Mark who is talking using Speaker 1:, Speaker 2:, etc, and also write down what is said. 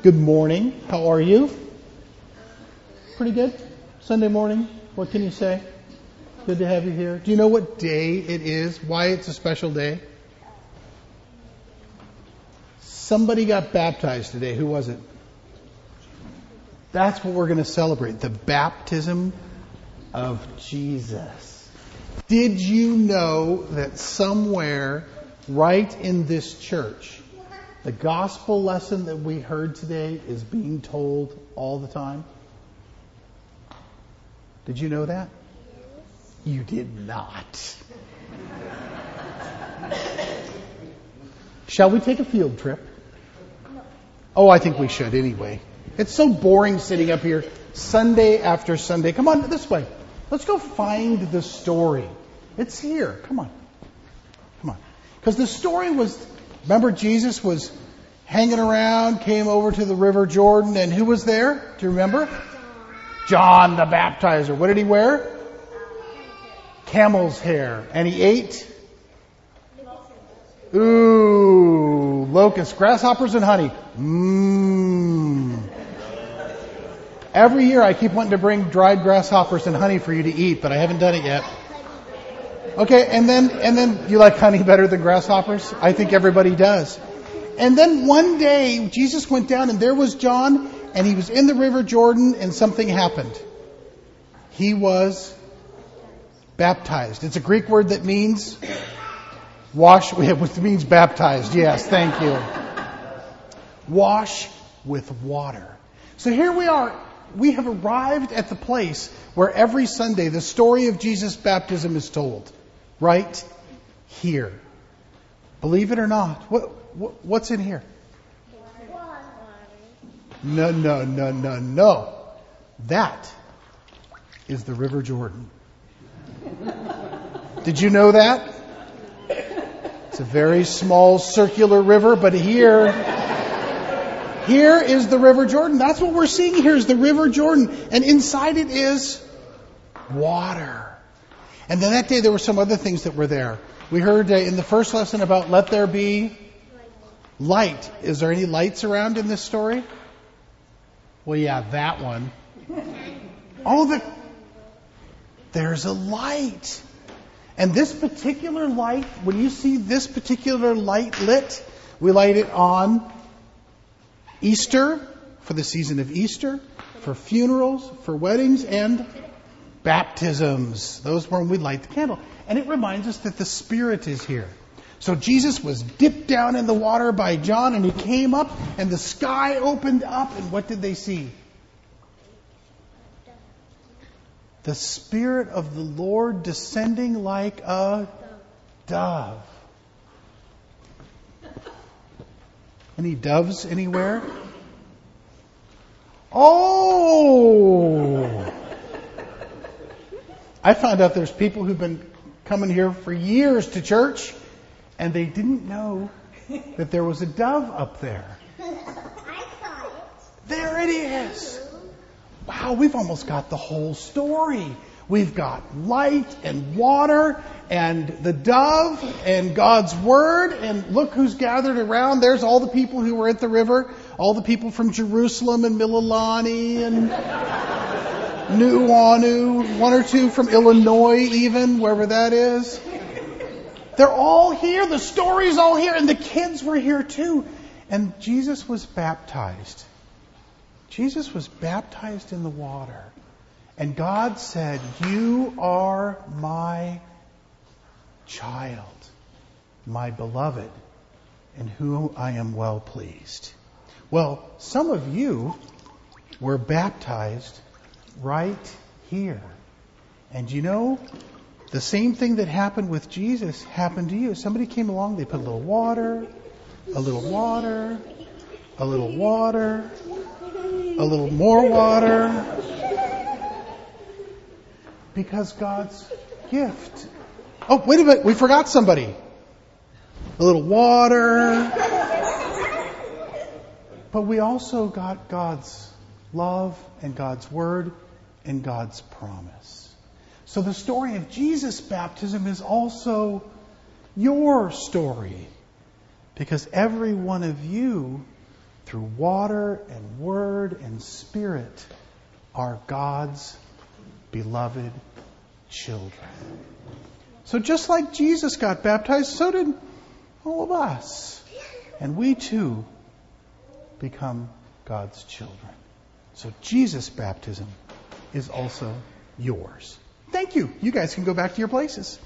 Speaker 1: Good morning. How are you? Pretty good? Sunday morning? What can you say? Good to have you here. Do you know what day it is? Why it's a special day? Somebody got baptized today. Who was it? That's what we're going to celebrate. The baptism of Jesus. Did you know that somewhere right in this church, the gospel lesson that we heard today is being told all the time? Did you know that? You did not. Shall we take a field trip? Oh, I think we should anyway. It's so boring sitting up here Sunday after Sunday. Come on, this way. Let's go find the story. It's here. Come on. Because the story was, remember Jesus was hanging around, came over to the River Jordan, and who was there? Do you remember? John the Baptizer. What did he wear? Camel's hair. And he ate? Ooh, locusts, grasshoppers, and honey. Every year I keep wanting to bring dried grasshoppers and honey for you to eat, but I haven't done it yet. Okay, and then you like honey better than grasshoppers? I think everybody does. And then one day Jesus went down and there was John and he was in the River Jordan and something happened. He was baptized. It's a Greek word that means wash, which means baptized. Yes, thank you. Wash with water. So here we are. We have arrived at the place where every Sunday the story of Jesus' baptism is told. Right here. Believe it or not. What's in here? No. That is the River Jordan. Did you know that? It's a very small circular river, but here is the River Jordan. That's what we're seeing here is the River Jordan. And inside it is water. And then that day there were some other things that were there. We heard in the first lesson about let there be light. Is there any lights around in this story? Well, yeah, that one. There's a light. And this particular light, when you see this particular light lit, we light it on Easter, for the season of Easter, for funerals, for weddings, and baptisms. Those were when we light the candle. And it reminds us that the Spirit is here. So Jesus was dipped down in the water by John, and he came up, and the sky opened up, and what did they see? The Spirit of the Lord descending like a dove. Any doves anywhere? Oh! I found out there's people who've been coming here for years to church, and they didn't know that there was a dove up there.
Speaker 2: I saw it.
Speaker 1: There it is. Wow, we've almost got the whole story. We've got light and water and the dove and God's Word. And look who's gathered around. There's all the people who were at the river. All the people from Jerusalem and Mililani and Nuuanu. One or two from Illinois even, wherever that is. They're all here. The story's all here. And the kids were here too. And Jesus was baptized. Jesus was baptized in the water. And God said, "You are my child, my beloved, in whom I am well pleased." Well, some of you were baptized right here. And you know, the same thing that happened with Jesus happened to you. Somebody came along, they put a little water, a little water, a little water, a little more water. Because God's gift. Oh, wait a minute. We forgot somebody. A little water. But we also got God's love and God's Word and God's promise. So the story of Jesus' baptism is also your story. Because every one of you, through water and word and spirit, are God's beloved children. So just like Jesus got baptized, so did all of us. And we too become God's children. So Jesus' baptism is also yours. Thank you. You guys can go back to your places.